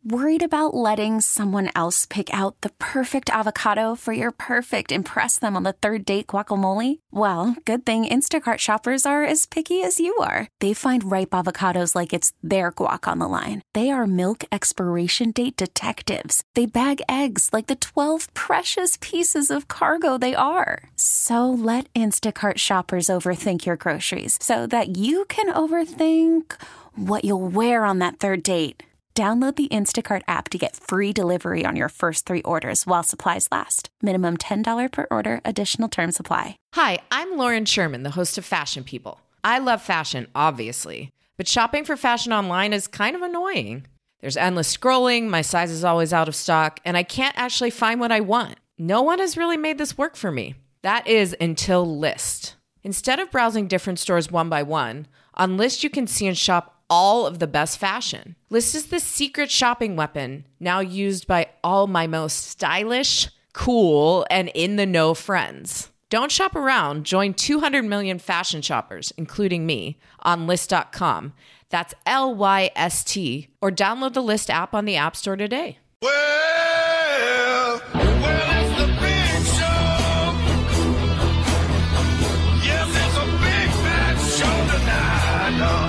Worried about letting someone else pick out the perfect avocado for your perfect impress them on the third date guacamole? Well, good thing Instacart shoppers are as picky as you are. They find ripe avocados like it's their guac on the line. They are milk expiration date detectives. They bag eggs like the 12 precious pieces of cargo they are. So let Instacart shoppers overthink your groceries so that you can overthink what you'll wear on that third date. Download the Instacart app to get free delivery on your first 3 orders while supplies last. Minimum $10 per order. Additional terms apply. Hi, I'm Lauren Sherman, the host of Fashion People. I love fashion, obviously, but shopping for fashion online is kind of annoying. There's endless scrolling, my size is always out of stock, and I can't actually find what I want. No one has really made this work for me. That is until Lyst. Instead of browsing different stores one by one, on Lyst you can see and shop all of the best fashion. Lyst is the secret shopping weapon now used by all my most stylish, cool, and in-the-know friends. Don't shop around. Join 200 million fashion shoppers, including me, on Lyst.com. That's Lyst, or download the Lyst app on the App Store today. Well, it's the big show. Yes, it's a big fat show tonight.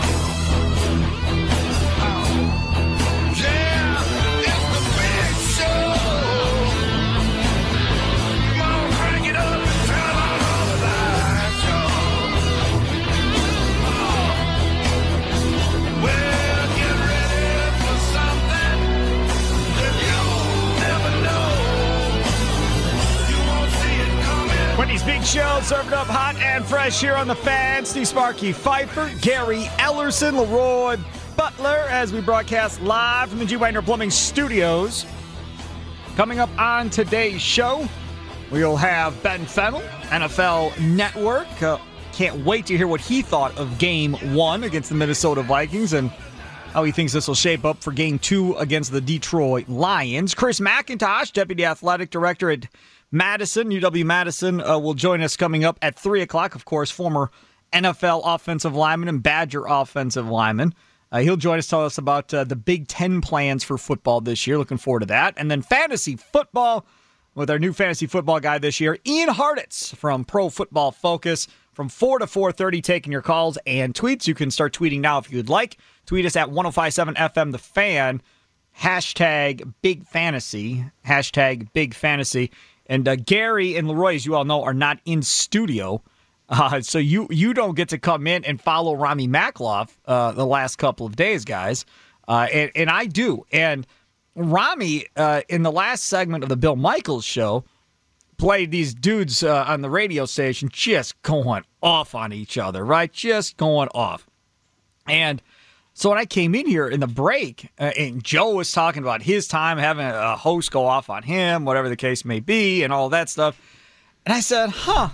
Big Show, served up hot and fresh here on the Fan. Steve Sparky Pfeiffer, Gary Ellerson, Leroy Butler, as we broadcast live from the G. Wagner Plumbing Studios. Coming up on today's show, we'll have Ben Fennell, NFL Network. Can't wait to hear what he thought of Game 1 against the Minnesota Vikings and how he thinks this will shape up for Game 2 against the Detroit Lions. Chris McIntosh, Deputy Athletic Director at Madison, UW-Madison, will join us coming up at 3 o'clock. Of course, former NFL offensive lineman and Badger offensive lineman. He'll join us, tell us about the Big Ten plans for football this year. Looking forward to that. And then fantasy football with our new fantasy football guy this year, Ian Hartitz from Pro Football Focus, from 4 to 4:30, taking your calls and tweets. You can start tweeting now if you'd like. Tweet us at 1057 FM The Fan, hashtag Big Fantasy, hashtag Big Fantasy. And Gary and Leroy, as you all know, are not in studio. So you don't get to come in and follow Rami Makloff the last couple of days, guys. And I do. And Rami, in the last segment of the Bill Michaels show, played these dudes on the radio station just going off on each other, right? Just going off. And so when I came in here in the break, and Joe was talking about his time having a host go off on him, whatever the case may be, and all that stuff. And I said,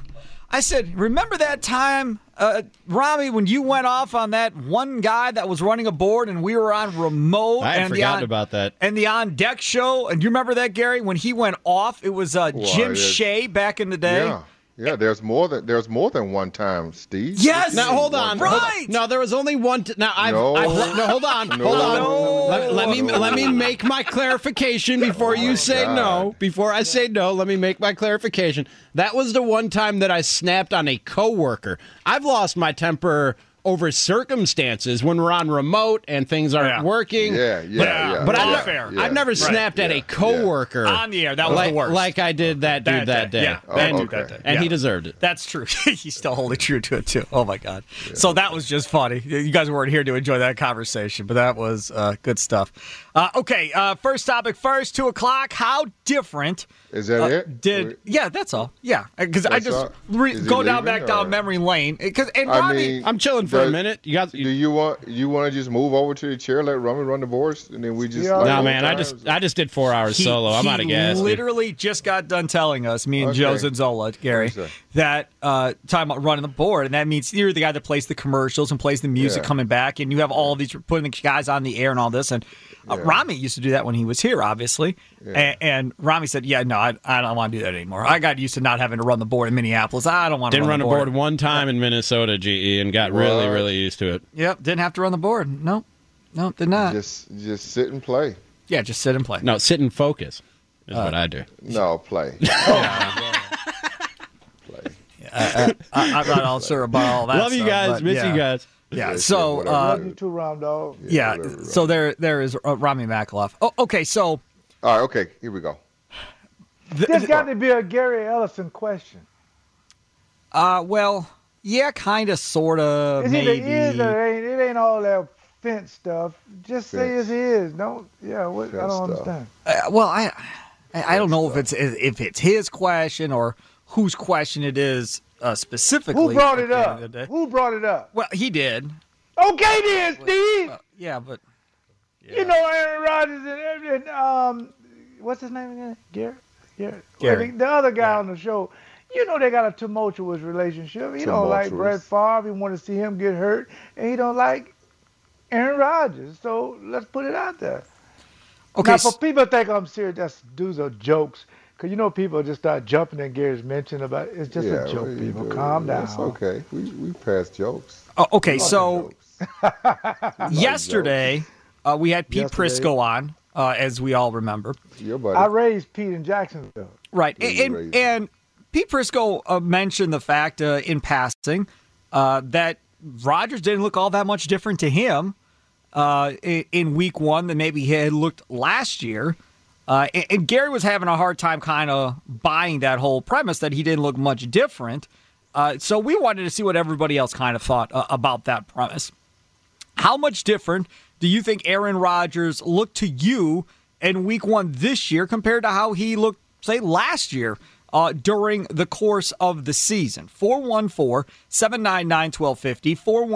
I said, remember that time, Rami, when you went off on that one guy that was running a board and we were on remote? I had forgotten about that. And the On Deck show. And do you remember that, Gary, when he went off? It was Jim Shea back in the day. Yeah, there's more than one time, Steve. Yes. Now hold on. Right. No, there was only one. Hold on. No. Let me make my clarification before you say no. Before I say no, let me make my clarification. That was the one time that I snapped on a coworker. I've lost my temper over circumstances when we're on remote and things aren't working. But I've never snapped at a coworker on the air. That was the worst. Like I did that dude that day. And he deserved it. That's true. He's still holding true to it too. Oh my God. Yeah. So that was just funny. You guys weren't here to enjoy that conversation, but that was good stuff. Okay, first topic first, 2 o'clock. How different is that it? That's all. Yeah, because I just go down memory lane. I'm chilling for a minute. Do you want to just move over to the chair, let Rami run the boards, and then we just? No, man. I just did 4 hours solo. I'm out of gas. He literally just got done telling us, me and Joe Zanzola, Gary, that talking about running the board, and that means you're the guy that plays the commercials and plays the music coming back, and you have all of these putting the guys on the air and all this, and. Rami used to do that when he was here, obviously. Yeah. And Rami said, I don't want to do that anymore. I got used to not having to run the board in Minneapolis. I don't want to run the board. Didn't run a board one time in Minnesota, GE, and got really, really used to it. Yep, didn't have to run the board. Nope, did not. Just sit and play. Yeah, just sit and play. No, sit and focus is what I do. No, play. I'm not all sure about all that. Love you guys. Miss you guys. Yeah. So, Love you too, Ram Dog. yeah. So there is Rami Makaloff. Oh, okay. So. All right. Okay. Here we go. This got to be a Gary Ellison question. Well, yeah, kind of, sort of, It's maybe. either is or it ain't all that fence stuff. Just say it's his. Don't. Yeah. What? I don't understand. Well, I don't know if it's his question or whose question it is specifically. Who brought it up? Who brought it up? Well, he did. Okay, then, Steve. Yeah, but You know Aaron Rodgers and what's his name again? Gary. Gary. The other guy on the show. You know they got a tumultuous relationship. He don't like Brett Favre. He want to see him get hurt, and he don't like Aaron Rodgers. So let's put it out there. Okay. Now, for people think I'm serious, that's dudes are jokes. Because you know people just start jumping in Gary's mention about it. It's just a joke, people. Calm down. It's okay. We pass jokes. Okay, so yesterday we had Pete Prisco on, as we all remember. Your buddy. I raised Pete in Jacksonville. Right, and Pete Prisco mentioned the fact in passing that Rodgers didn't look all that much different to him in week one than maybe he had looked last year. And Gary was having a hard time kind of buying that whole premise that he didn't look much different. So we wanted to see what everybody else kind of thought about that premise. How much different do you think Aaron Rodgers looked to you in week one this year compared to how he looked, say, last year during the course of the season? 414-799-1250,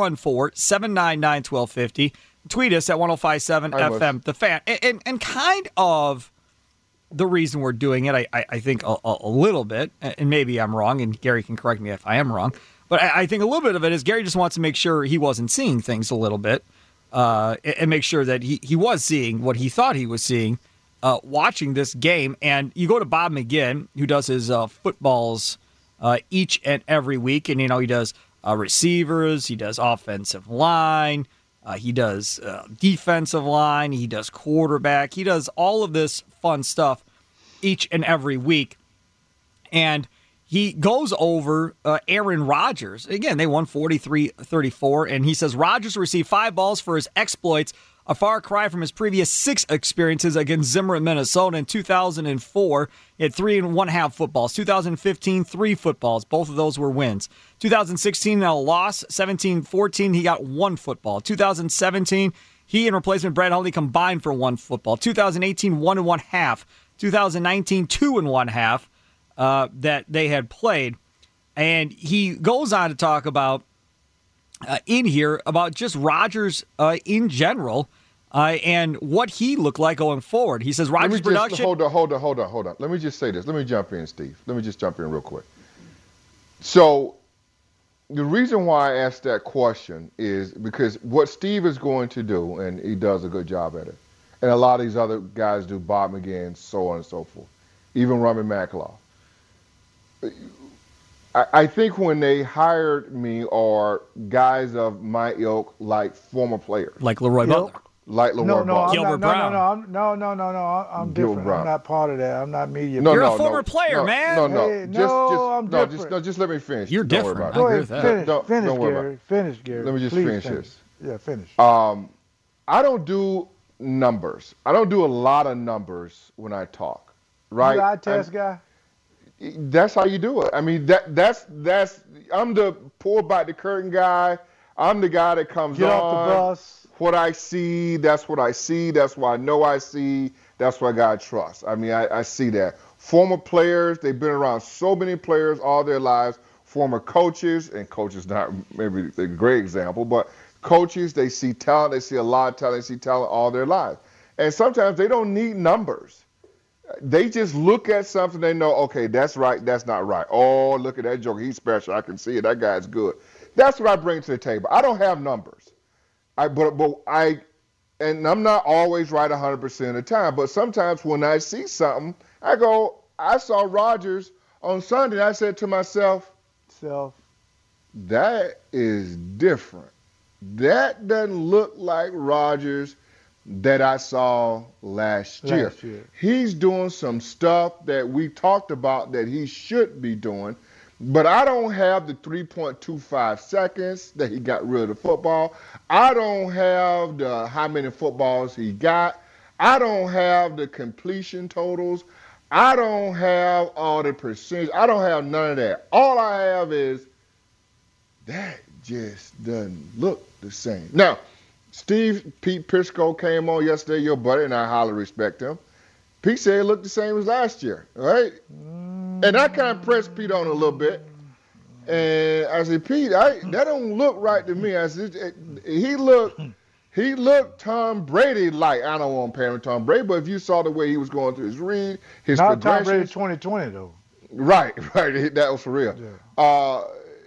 414-799-1250. Tweet us at 1057 FM, The Fan. And kind of the reason we're doing it, I think a little bit, and maybe I'm wrong, and Gary can correct me if I am wrong, but I think a little bit of it is Gary just wants to make sure he wasn't seeing things a little bit and make sure that he was seeing what he thought he was seeing watching this game. And you go to Bob McGinn, who does his footballs each and every week, and, he does receivers, he does offensive line, he does defensive line, he does quarterback, he does all of this fun stuff each and every week. And he goes over Aaron Rodgers. Again, they won 43-34, and he says Rodgers received 5 balls for his exploits, a far cry from his previous 6 experiences against Zimmer in Minnesota. In 2004, he had 3.5 footballs. 2015, 3 footballs. Both of those were wins. 2016, a loss. 17-14, he got 1 football. 2017, he and replacement Brad Hundley combined for 1 football. 2018, 1.5. 2019, 2.5 that they had played. And he goes on to talk about in here about just Rodgers in general and what he looked like going forward. He says Rodgers' production. Hold on. Let me just say this. Let me jump in, Steve. Let me just jump in real quick. So the reason why I asked that question is because what Steve is going to do, and he does a good job at it, and a lot of these other guys do, Bob McGinn, so on and so forth, even Rami Makaloff. I think when they hired me are guys of my ilk, like former players. Like Leroy Butler. Like Leroy Butler. Gilbert Brown. No, I'm different. Brown. I'm not part of that. I'm not media. You're a former player, man. I'm different. Just let me finish. You're Don't different. worry about Go it. ahead, Don't finish, worry about Gary. it. Finish, Gary. Let me just Please finish this. Yeah, finish. I don't do numbers. I don't do a lot of numbers when I talk. Right? You eye test guy? That's how you do it. I mean, that's. I'm the pull back the curtain guy. I'm the guy that comes Get on. off the bus. What I see, that's what I see. That's what I know I see. That's what God trusts. I mean, I see that. Former players, they've been around so many players all their lives. Former coaches, and coaches not maybe a great example, but coaches, they see talent. They see a lot of talent. They see talent all their lives. And sometimes they don't need numbers. They just look at something, they know, okay, that's right, that's not right. Oh, look at that joker, he's special. I can see it. That guy's good. That's what I bring to the table. I don't have numbers. And I'm not always right 100% of the time, but sometimes when I see something, I go, I saw Rodgers on Sunday, and I said to myself, that is different. That doesn't look like Rodgers that I saw last year. He's doing some stuff that we talked about that he should be doing, but I don't have the 3.25 seconds that he got rid of the football. I don't have the how many footballs he got. I don't have the completion totals. I don't have all the percentage. I don't have none of that. All I have is that just doesn't look the same. Now, Pete Prisco came on yesterday, your buddy, and I highly respect him. Pete said it looked the same as last year, right? And I kind of pressed Pete on a little bit. And I said, Pete, that don't look right to me. I said, he looked Tom Brady-like. I don't want to pay him Tom Brady, but if you saw the way he was going through his read, his not Tom Brady 2020, though. Right. That was for real. Yeah.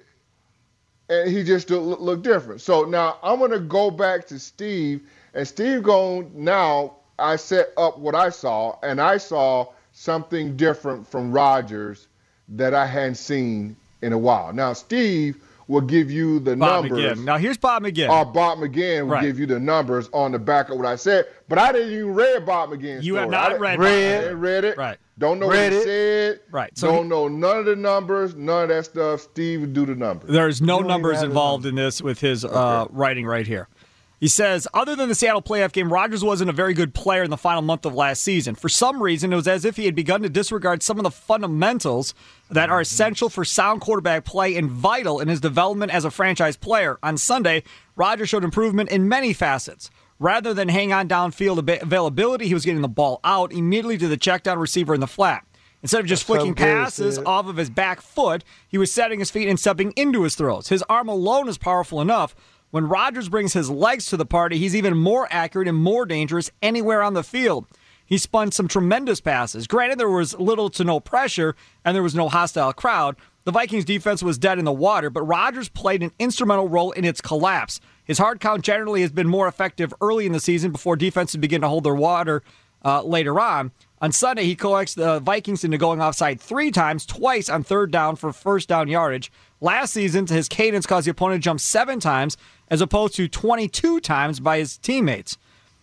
And he just looked different. So now I'm going to go back to Steve, and Steve now I set up what I saw, and I saw something different from Rodgers that I hadn't seen in a while. Now, Steve will give you the numbers. McGinn. Now, here's Bob McGinn. Or Bob McGinn will give you the numbers on the back of what I said, but I didn't even read Bob McGinn's You story. have not read it. I didn't read it. Right. Don't know what he said. Right. So don't know none of the numbers, none of that stuff. Steve would do the numbers. There's no numbers involved in this with his writing right here. He says, other than the Seattle playoff game, Rodgers wasn't a very good player in the final month of last season. For some reason, it was as if he had begun to disregard some of the fundamentals that are essential for sound quarterback play and vital in his development as a franchise player. On Sunday, Rodgers showed improvement in many facets. Rather than hang on downfield availability, he was getting the ball out immediately to the checkdown receiver in the flat. Instead of just flicking passes off of his back foot, he was setting his feet and stepping into his throws. His arm alone is powerful enough. When Rodgers brings his legs to the party, he's even more accurate and more dangerous anywhere on the field. He spun some tremendous passes. Granted, there was little to no pressure, and there was no hostile crowd. The Vikings defense was dead in the water, but Rodgers played an instrumental role in its collapse. His hard count generally has been more effective early in the season before defenses begin to hold their water later on. On Sunday, he coaxed the Vikings into going offside 3 times, twice on third down for first down yardage. Last season, his cadence caused the opponent to jump 7 times, as opposed to 22 times by his teammates.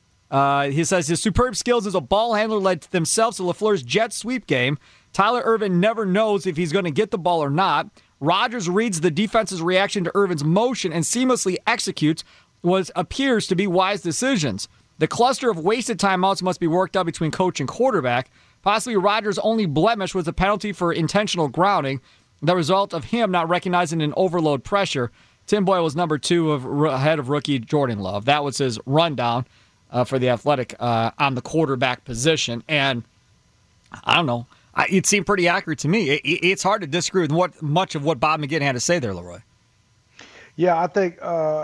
He says his superb skills as a ball handler led themselves to LaFleur's jet sweep game. Tyler Ervin never knows if he's going to get the ball or not. Rodgers reads the defense's reaction to Ervin's motion and seamlessly executes what appears to be wise decisions. The cluster of wasted timeouts must be worked out between coach and quarterback. Possibly Rodgers' only blemish was the penalty for intentional grounding, the result of him not recognizing an overload pressure. Tim Boyle was number 2 ahead of rookie Jordan Love. That was his rundown for the Athletic on the quarterback position. And I don't know. It seemed pretty accurate to me. It's hard to disagree with much of what Bob McGinn had to say there, Leroy. Yeah, I think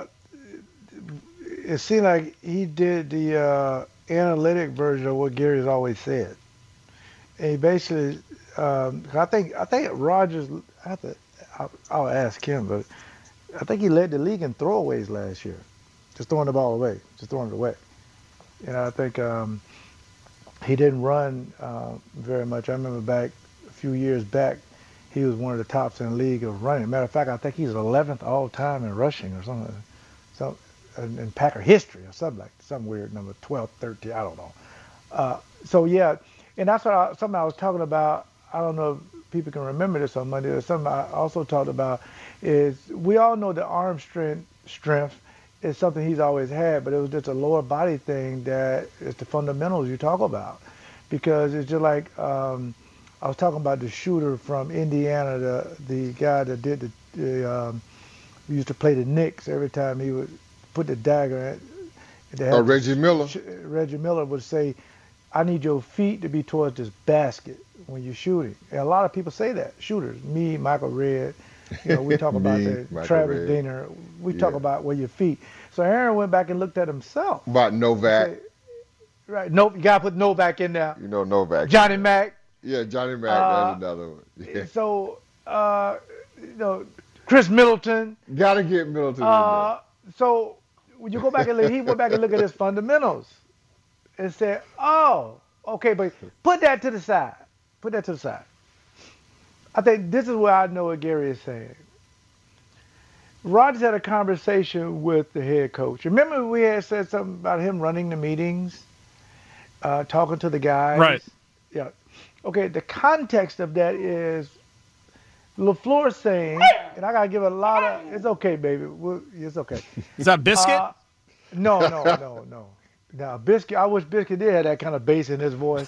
it seemed like he did the analytic version of what Gary's always said. And he basically, I think Rodgers, I'll ask him, but I think he led the league in throwaways last year, just throwing the ball away, just throwing it away. And I think he didn't run very much. I remember back a few years back, he was one of the tops in the league of running. Matter of fact, I think he's 11th all time in rushing or something, in Packer history or something like some weird number, 12, 13, I don't know. So yeah, and that's what something I was talking about. I don't know if people can remember this on Monday. Or something I also talked about is we all know the arm strength is something he's always had, but it was just a lower body thing that is the fundamentals you talk about. Because it's just like I was talking about the shooter from Indiana, the guy that did used to play the Knicks every time he would put the dagger in. Reggie Miller. Reggie Miller would say, I need your feet to be towards this basket when you're shooting. And a lot of people say that, shooters. Me, Michael Redd, we talk about that. Travis Diener. We talk about where your feet. So Aaron went back and looked at himself. About Novak. Right. Nope. You got to put Novak in there. You know Novak. Johnny Mack. Yeah, Johnny Mack. That's another one. Yeah. So, Chris Middleton. Got to get Middleton in there. So when you go back and look, he went back and look at his fundamentals and said, oh, okay, but put that to the side. Put that to the side. I think this is where I know what Gary is saying. Rodgers had a conversation with the head coach. Remember we had said something about him running the meetings, talking to the guys? Right. Yeah. Okay, the context of that is LaFleur saying, and I got to give a lot of, it's okay, baby. It's okay. Is that Biscuit? No. Now, Biscuit, I wish Biscuit did have that kind of bass in his voice.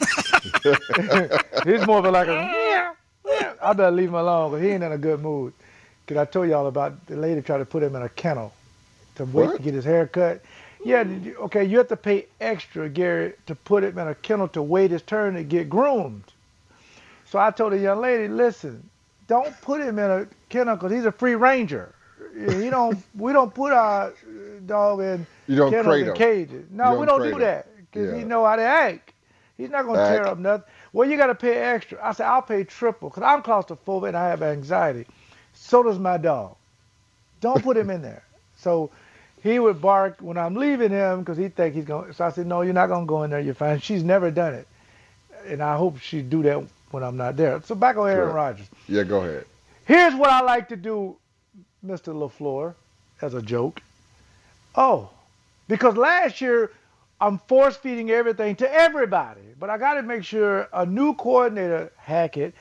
He's more of a like a, I better leave him alone because he ain't in a good mood. Because I told y'all about the lady tried to put him in a kennel to wait to get his hair cut. Yeah, okay, you have to pay extra, Gary, to put him in a kennel to wait his turn to get groomed. So I told the young lady, listen, don't put him in a kennel because he's a free ranger. We don't put our dog in kennels and cages. No, we don't do that because he know how to act. He's not going to tear up nothing. Well, you got to pay extra. I said, I'll pay triple because I'm claustrophobic and I have anxiety. So does my dog. Don't put him in there. So he would bark when I'm leaving him because he think he's going. So I said, no, you're not going to go in there. You're fine. She's never done it. And I hope she'd do that when I'm not there. So back on Aaron Rodgers. Yeah, go ahead. Here's what I like to do, Mr. LaFleur, as a joke. Oh, because last year I'm force-feeding everything to everybody. But I got to make sure a new coordinator, Hackett,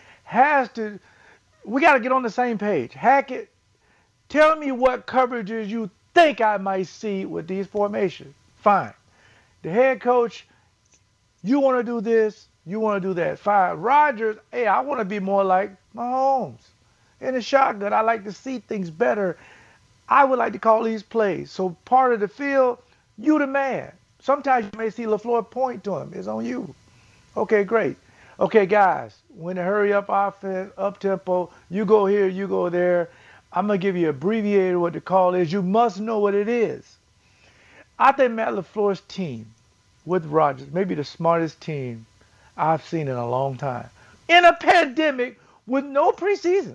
we got to get on the same page. Hackett, tell me what coverages you think I might see with these formations. Fine. The head coach, you want to do this, you want to do that. Fine. Rodgers, hey, I want to be more like Mahomes. In the shotgun, I like to see things better. I would like to call these plays. So part of the field, you the man. Sometimes you may see LaFleur point to him. It's on you. Okay, great. Okay, guys, when the hurry up offense, up tempo, you go here, you go there. I'm going to give you abbreviated what the call is. You must know what it is. I think Matt LaFleur's team with Rodgers, maybe the smartest team I've seen in a long time. In a pandemic with no preseason.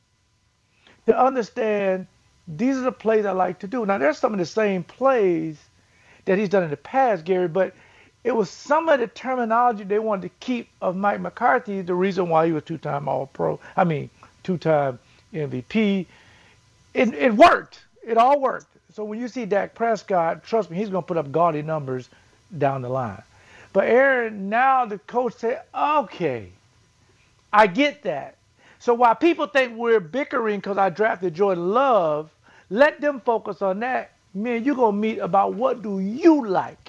To understand these are the plays I like to do. Now, there's some of the same plays that he's done in the past, Gary, but it was some of the terminology they wanted to keep of Mike McCarthy, the reason why he was two-time All-Pro. I mean, two-time MVP. It worked. It all worked. So when you see Dak Prescott, trust me, he's going to put up gaudy numbers down the line. But Aaron, now the coach said, okay, I get that. So while people think we're bickering because I drafted Jordan Love, let them focus on that. Man, you're going to meet about what do you like.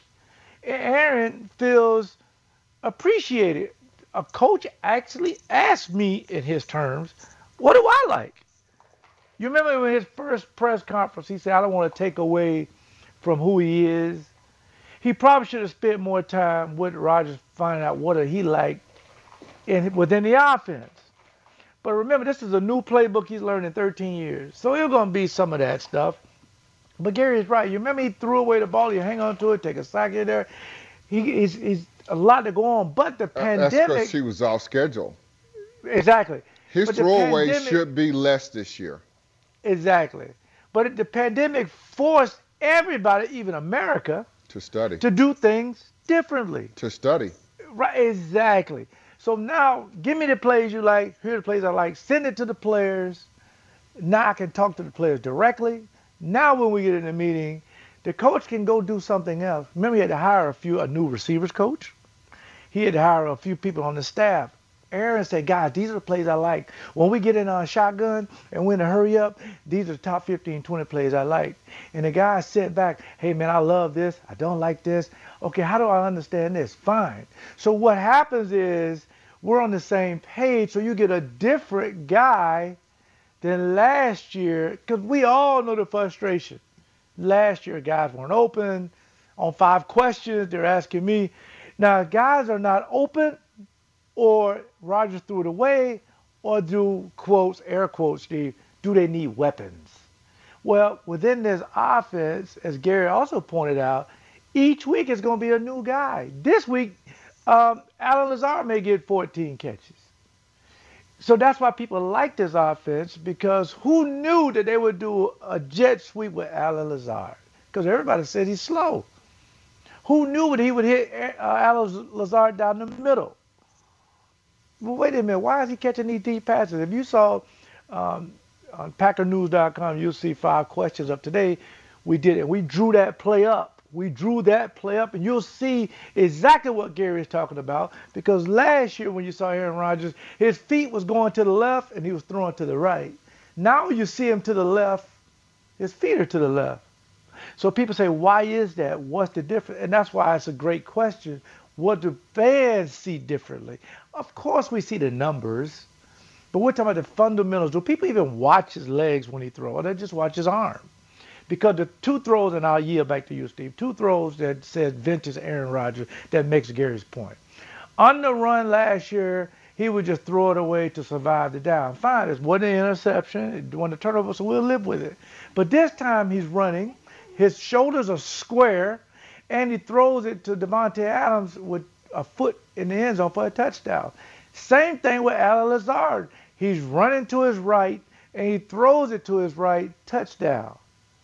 Aaron feels appreciated. A coach actually asked me in his terms, what do I like? You remember when his first press conference, he said, I don't want to take away from who he is. He probably should have spent more time with Rodgers finding out what he liked within the offense. But remember, this is a new playbook he's learned in 13 years. So it's going to be some of that stuff. But Gary's right. You remember he threw away the ball, you hang on to it, take a sack in there. He's a lot to go on. But the pandemic. That's because he was off schedule. Exactly. His throwaway should be less this year. Exactly. But the pandemic forced everybody, even America, to study, to do things differently. To study. Right. Exactly. So now, give me the plays you like. Here are the plays I like. Send it to the players. Now I can talk to the players directly. Now when we get in the meeting, the coach can go do something else. Remember, he had to hire a new receivers coach. He had to hire a few people on the staff. Aaron said, guys, these are the plays I like. When we get in on shotgun and when to hurry up, these are the top 15, 20 plays I like. And the guys sit back, hey, man, I love this. I don't like this. Okay, how do I understand this? Fine. So what happens is we're on the same page, so you get a different guy than last year, because we all know the frustration. Last year, guys weren't open. On 5 questions, they're asking me. Now, guys are not open, or Rodgers threw it away, or do, quotes, air quotes, Steve, do they need weapons? Well, within this offense, as Gary also pointed out, each week is going to be a new guy. This week, Allen Lazard may get 14 catches. So that's why people like this offense, because who knew that they would do a jet sweep with Allen Lazard? Because everybody said he's slow. Who knew that he would hit Allen Lazard down the middle? Well, wait a minute. Why is he catching these deep passes? If you saw on PackerNews.com, you'll see 5 questions up today. We did it. We drew that play up. And you'll see exactly what Gary is talking about, because last year when you saw Aaron Rodgers, his feet was going to the left and he was throwing to the right. Now you see him to the left, his feet are to the left. So people say, why is that? What's the difference? And that's why it's a great question. What do fans see differently? Of course we see the numbers, but we're talking about the fundamentals. Do people even watch his legs when he throws, or they just watch his arm? Because the 2 throws, and I'll yield back to you, Steve, 2 throws that says vintage Aaron Rodgers that makes Gary's point. On the run last year, he would just throw it away to survive the down. Fine, it wasn't an interception, it wasn't a turnover, so we'll live with it. But this time he's running, his shoulders are square, and he throws it to Devontae Adams with a foot in the end zone for a touchdown. Same thing with Allen Lazard. He's running to his right, and he throws it to his right, touchdown.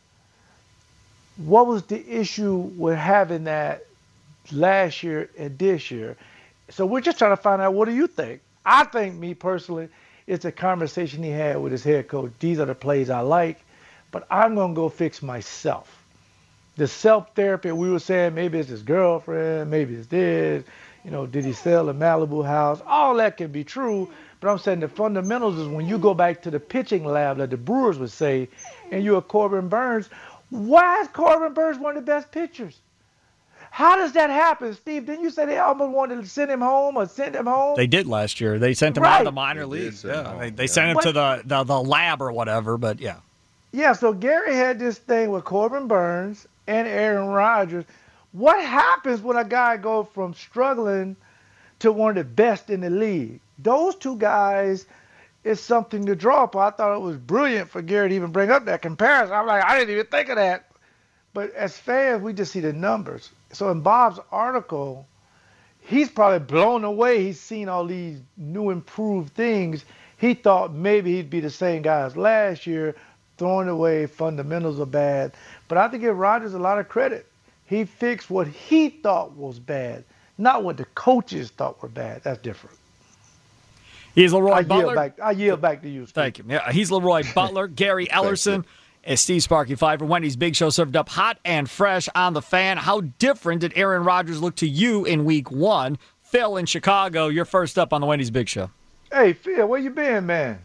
What was the issue with having that last year and this year? So we're just trying to find out, what do you think? I think, me personally, it's a conversation he had with his head coach. These are the plays I like, but I'm going to go fix myself. The self-therapy, we were saying maybe it's his girlfriend, maybe it's this, did he sell a Malibu house? All that can be true, but I'm saying the fundamentals is when you go back to the pitching lab, like the Brewers would say, and you're Corbin Burns. Why is Corbin Burns one of the best pitchers? How does that happen, Steve? Didn't you say they almost wanted to send him home or send him home? They did last year. They sent him out of the minor leagues. Yeah, they sent him to the lab or whatever, but yeah. Yeah, so Gary had this thing with Corbin Burns and Aaron Rodgers. What happens when a guy goes from struggling to one of the best in the league? Those 2 guys is something to draw upon. I thought it was brilliant for Gary to even bring up that comparison. I'm like, I didn't even think of that. But as fans, we just see the numbers. So in Bob's article, he's probably blown away. He's seen all these new improved things. He thought maybe he'd be the same guy as last year, throwing away, fundamentals are bad. But I have to give Rodgers a lot of credit. He fixed what he thought was bad, not what the coaches thought were bad. That's different. He's Leroy Butler. I yield back to you, Steve. Thank you. Yeah, he's Leroy Butler. Gary Ellerson and Steve Sparky Pfeiffer. Wendy's Big Show served up hot and fresh on the Fan. How different did Aaron Rodgers look to you in Week 1? Phil in Chicago, you're first up on the Wendy's Big Show. Hey, Phil, where you been, man?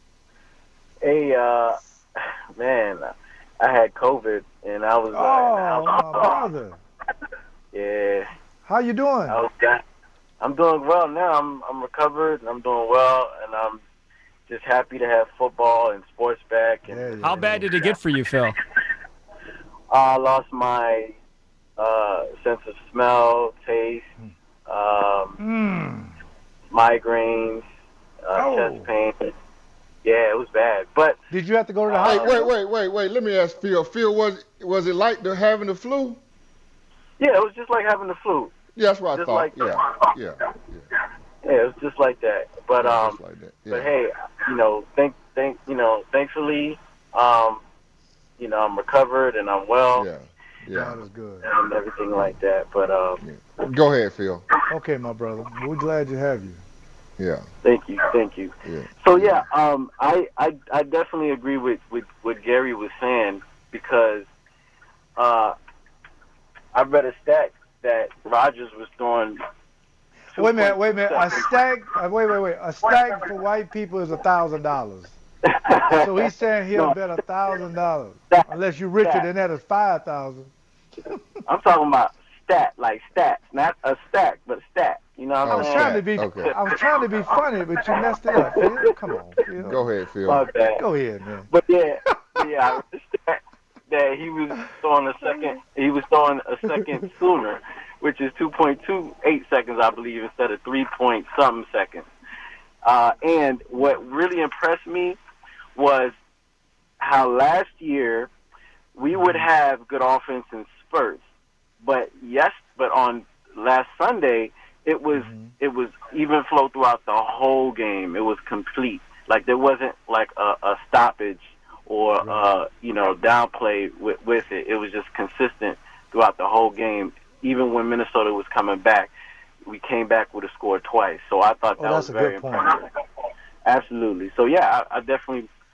Hey, man, I had COVID, and I was my brother. Yeah. How you doing? I'm doing well now. I'm recovered, and I'm doing well, and I'm just happy to have football and sports back. And how bad did it get for you, Phil? I lost my sense of smell, taste, migraines, chest pain. Yeah, it was bad. But did you have to go to the hospital? Wait. Let me ask Phil. Phil, was it like having the flu? Yeah, it was just like having the flu. Yeah, that's what I thought. Like yeah, it was just like that. But just like that. Yeah. But hey, thankfully, I'm recovered and I'm well. Yeah. That is good. And everything like that. But go ahead, Phil. Okay, my brother. We're glad to have you. Yeah. Thank you. Yeah. So I definitely agree with what Gary was saying, because I read a stat that Rodgers was throwing. Wait a minute. A stack for white people is $1,000. So he's saying he'll bet $1,000 unless you're richer than that is $5,000. I'm talking about stat, not a stack, but stat. You know what I'm saying? I was trying to be funny, but you messed it up. Phil. Come on, Phil. Go ahead, Phil. Go ahead, man. But I read that he was throwing a second sooner, which is 2.28 seconds, I believe, instead of 3-point-something seconds. And what really impressed me was how last year we would have good offense in spurts, but on last Sunday it was even flow throughout the whole game. It was complete. Like there wasn't like a stoppage or downplay with it. It was just consistent throughout the whole game. Even when Minnesota was coming back, we came back with a score twice. So I thought that was very impressive. Absolutely. So yeah, I definitely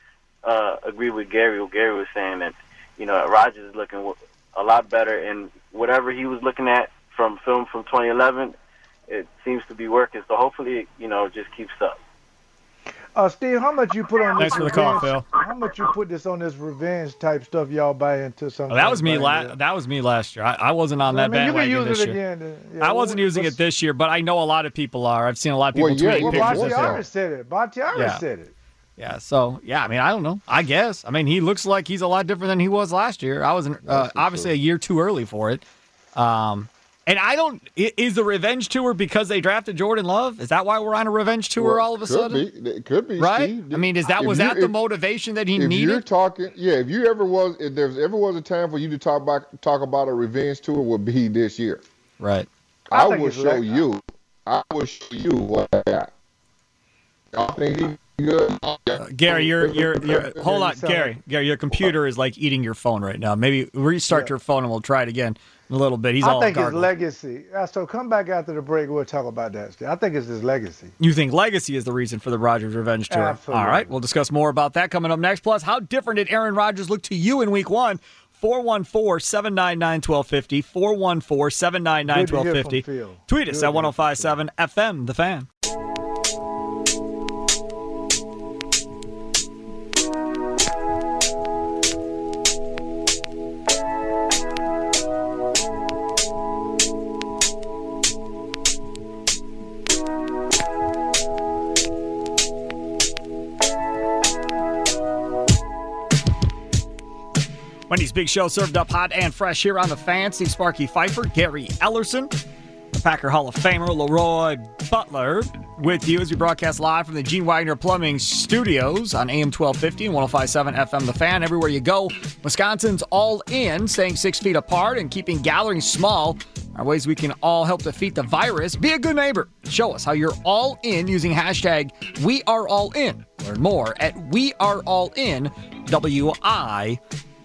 agree with Gary. What Gary was saying, that Rodgers is looking a lot better, and whatever he was looking at from film from 2011, it seems to be working. So hopefully, it just keeps up. Steve, how much you put on this? Thanks for the call, Phil. How much you put this on this revenge type stuff y'all buy into? Something that was me. That was me last year. I wasn't on that bandwagon this year. I wasn't using it this year, but I know a lot of people are. I've seen a lot of people tweeting pictures. Bakhtiari said it. Bakhtiari said it. Yeah. So I mean, I don't know. I guess. I mean, he looks like he's a lot different than he was last year. I was obviously a year too early for it. And is the revenge tour because they drafted Jordan Love? Is that why we're on a revenge tour all of a sudden? It could be, right? Steve. I mean, was that the motivation that he needed? If you're talking, if there's ever was a time for you to talk about a revenge tour, would be this year. Right. I will show you what I got. Y'all think he's good? Gary, you're hold on, Gary, your computer is like eating your phone right now. Maybe restart your phone and we'll try it again. A little bit. I think it's legacy. So come back after the break. We'll talk about that. I think it's his legacy. You think legacy is the reason for the Rodgers revenge tour? Absolutely. All right. We'll discuss more about that coming up next. Plus, how different did Aaron Rodgers look to you in Week 1? 414-799-1250. 414-799-1250. Tweet us at 1057 FM, The Fan. Wendy's Big Show served up hot and fresh here on The Fan. Steve Sparky Pfeiffer, Gary Ellerson, the Packer Hall of Famer Leroy Butler with you as we broadcast live from the Gene Wagner Plumbing Studios on AM 1250 and 105.7 FM The Fan. Everywhere you go, Wisconsin's all in, staying 6 feet apart and keeping gatherings small are ways we can all help defeat the virus. Be a good neighbor. Show us how you're all in using hashtag #WeAreAllIn. Learn more at WeAreAllIn.com.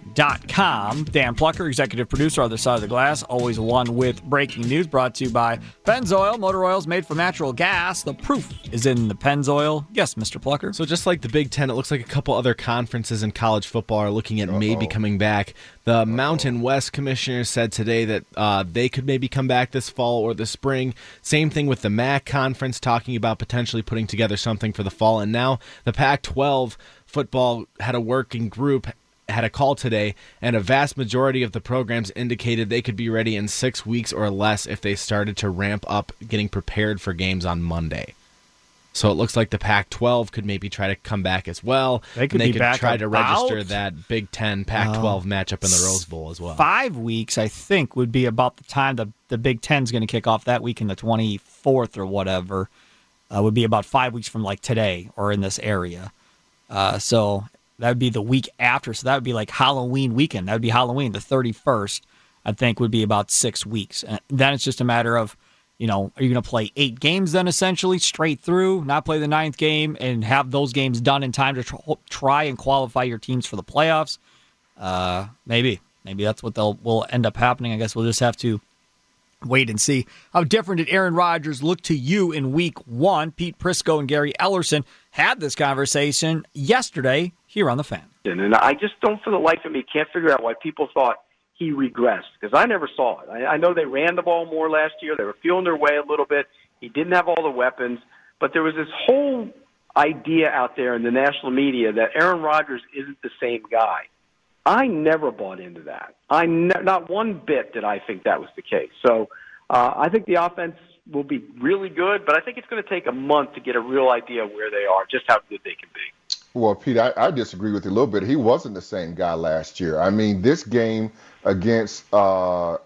Dan Plucker, executive producer, Other Side of the Glass, always one with breaking news, brought to you by Pennzoil. Motor oils made from natural gas. The proof is in the Pennzoil. Yes, Mr. Plucker. So just like the Big Ten, it looks like a couple other conferences in college football are looking at maybe coming back. The Mountain West commissioner said today that they could maybe come back this fall or the spring. Same thing with the MAC conference, talking about potentially putting together something for the fall. And now the Pac-12 football had a working group, had a call today, and a vast majority of the programs indicated they could be ready in 6 weeks or less if they started to ramp up getting prepared for games on Monday. So it looks like the Pac-12 could maybe try to come back as well. They could try to register that Big Ten Pac-12 matchup in the Rose Bowl as well. 5 weeks, I think, would be about the time the Big Ten's going to kick off that week in the 24th or whatever. Would be about 5 weeks from like today or in this area. So that would be the week after. So that would be like Halloween weekend. That would be Halloween. The 31st, I think, would be about 6 weeks. And then it's just a matter of, are you going to play 8 games then essentially straight through, not play the 9th game, and have those games done in time to try and qualify your teams for the playoffs? Maybe that's what will end up happening. I guess we'll just have to wait and see. How different did Aaron Rodgers look to you in Week 1? Pete Prisco and Gary Ellerson had this conversation yesterday here on The Fan. And I just don't, for the life of me, can't figure out why people thought he regressed, because I never saw it. I know they ran the ball more last year. They were feeling their way a little bit. He didn't have all the weapons. But there was this whole idea out there in the national media that Aaron Rodgers isn't the same guy. I never bought into that. Not one bit did I think that was the case. So I think the offense will be really good, but I think it's going to take a month to get a real idea of where they are, just how good they can be. Well, Pete, I disagree with you a little bit. He wasn't the same guy last year. I mean, this game against the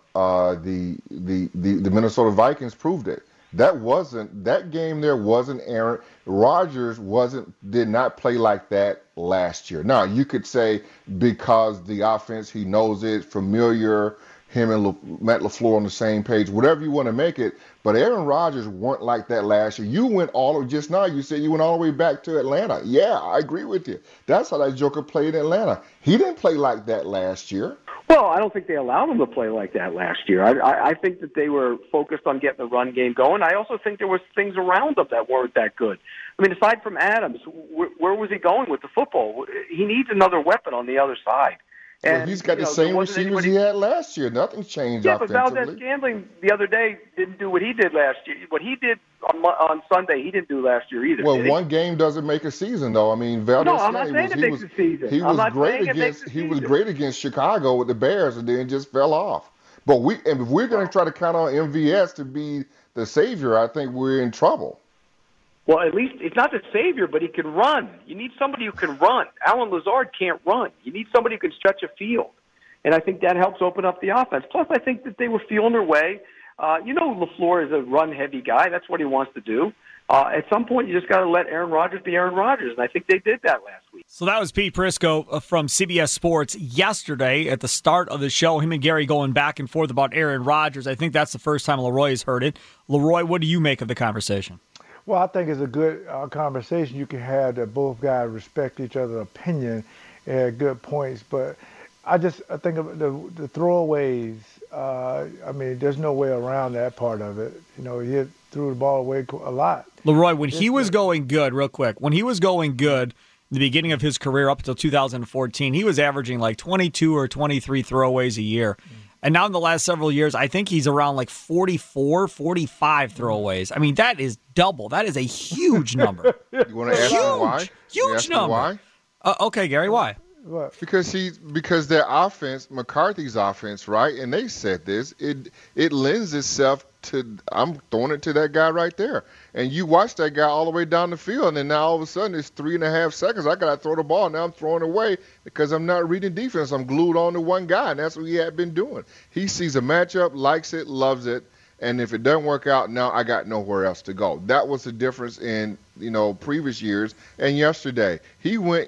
Minnesota Vikings proved it. That game there wasn't Aaron Rodgers did not play like that last year. Now, you could say because the offense, he knows it, familiar, him and Matt LaFleur on the same page, whatever you want to make it. But Aaron Rodgers weren't like that last year. You went just now, you said you went all the way back to Atlanta. Yeah, I agree with you. That's how that Joker played in Atlanta. He didn't play like that last year. Well, I don't think they allowed him to play like that last year. I think that they were focused on getting the run game going. I also think there was things around them that weren't that good. I mean, aside from Adams, where was he going with the football? He needs another weapon on the other side. And well, he's got the same receivers he had last year. Nothing's changed offensively. Yeah, but Valdez-Scantling the other day didn't do what he did last year. What he did on Sunday, he didn't do last year either. Well, one game doesn't make a season, though. I mean, Valdez-Scantling I'm not saying it makes a season. He was great against Chicago with the Bears, and then just fell off. But if we're going to try to count on MVS to be the savior, I think we're in trouble. Well, at least it's not the savior, but he can run. You need somebody who can run. Alan Lazard can't run. You need somebody who can stretch a field. And I think that helps open up the offense. Plus, I think that they were feeling their way. LaFleur is a run-heavy guy. That's what he wants to do. At some point, you just got to let Aaron Rodgers be Aaron Rodgers, and I think they did that last week. So that was Pete Prisco from CBS Sports yesterday at the start of the show. Him and Gary going back and forth about Aaron Rodgers. I think that's the first time Leroy has heard it. Leroy, what do you make of the conversation? Well, I think it's a good conversation you can have that both guys respect each other's opinion and have good points. But I think of the throwaways. I mean, there's no way around that part of it. He threw the ball away a lot. Leroy, when he was going good, real quick, when he was going good in the beginning of his career up until 2014, he was averaging like 22 or 23 throwaways a year. And now in the last several years, I think he's around like 44, 45 throwaways. I mean, that is double. That is a huge number. You want to ask me why? Huge number. Why? Okay, Gary, why? What? Because their offense, McCarthy's offense, right? And they said this. It lends itself to. I'm throwing it to that guy right there. And you watch that guy all the way down the field, and now all of a sudden it's 3.5 seconds. I gotta throw the ball. Now I'm throwing away because I'm not reading defense. I'm glued on to one guy, and that's what he had been doing. He sees a matchup, likes it, loves it. And if it doesn't work out, now I got nowhere else to go. That was the difference in previous years and yesterday. He went.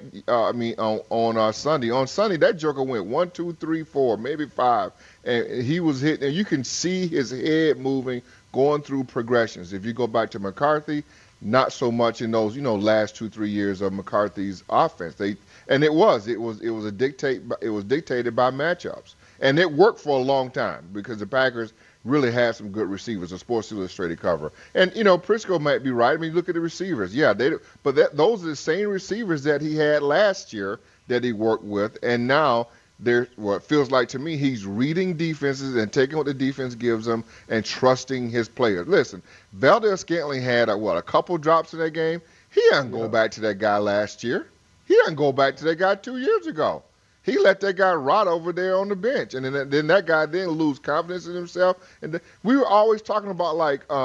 On Sunday. On Sunday, that joker went 1, 2, 3, 4, maybe 5, and he was hitting. And you can see his head moving, going through progressions. If you go back to McCarthy, not so much in those last 2-3 years of McCarthy's offense. It was dictated by matchups, and it worked for a long time because the Packers really had some good receivers, a Sports Illustrated cover. And, Prisco might be right. I mean, look at the receivers. Yeah, those are the same receivers that he had last year that he worked with. And now it feels like to me he's reading defenses and taking what the defense gives him and trusting his players. Listen, Valdez-Scantling had, a couple drops in that game. He doesn't go back to that guy last year. He doesn't go back to that guy 2 years ago. He let that guy rot over there on the bench, and then that guy lose confidence in himself. And we were always talking about